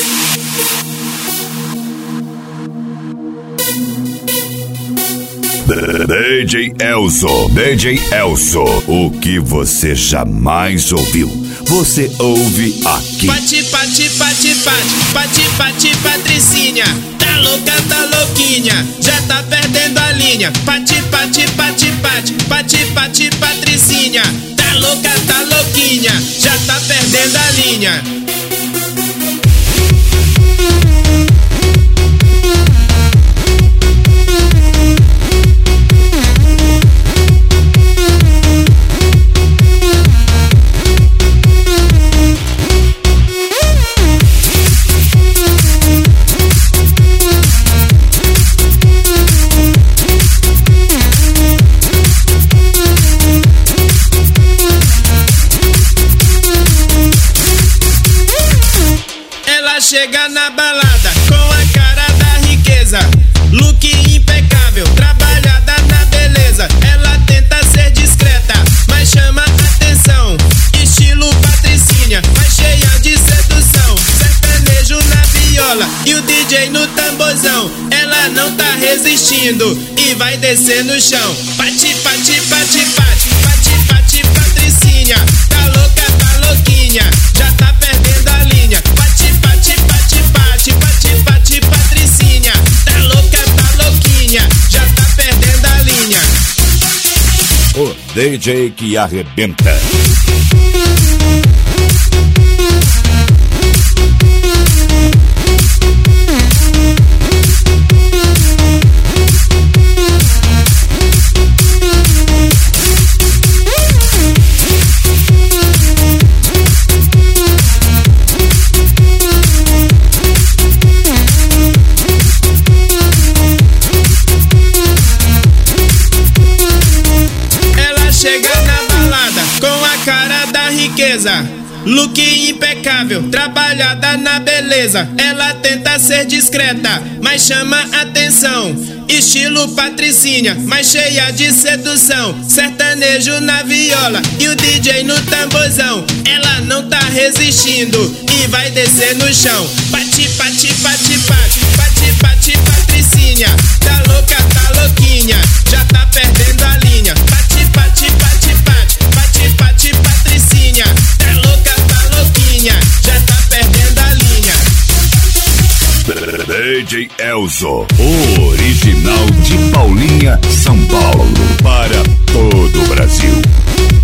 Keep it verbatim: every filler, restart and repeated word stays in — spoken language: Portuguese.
D J Elzo, D J Elzo, o que você jamais ouviu, você ouve aqui. Pati, pati, pati, pati, pati, pati, patricinha, tá louca, tá louquinha, já tá perdendo a linha. Pati, pati, pati, pati, pati, pati, patricinha, tá louca, tá louquinha, já tá perdendo a linha. Chega na balada com a cara da riqueza, look impecável, trabalhada na beleza. Ela tenta ser discreta, mas chama atenção, estilo patricinha, mas cheia de sedução. Sertanejo na viola e o D J no tamborzão. Ela não tá resistindo e vai descer no chão. Pati, pati, pati, pati, pati, pati, patricinha, tá louca, tá louquinha, já tá perdendo a linha. Pati, pati, pati, pati, pati, pati, patricinha, tá louca, tá louquinha, já tá perdendo a linha. O D J que arrebenta. Look impecável, trabalhada na beleza. Ela tenta ser discreta, mas chama atenção, estilo patricinha, mas cheia de sedução. Sertanejo na viola e o D J no tamborzão. Ela não tá resistindo e vai descer no chão. Pati, pati, pati, pati, pati, pati, patricinha, tá louca, tá louquinha, já tá perdendo a linha. Pati, pati, pati, pati, pati, pati, patricinha, tá louca, tá louquinha, já tá perdendo a linha. D J Elzo, o original de Paulinha, São Paulo, para todo o Brasil.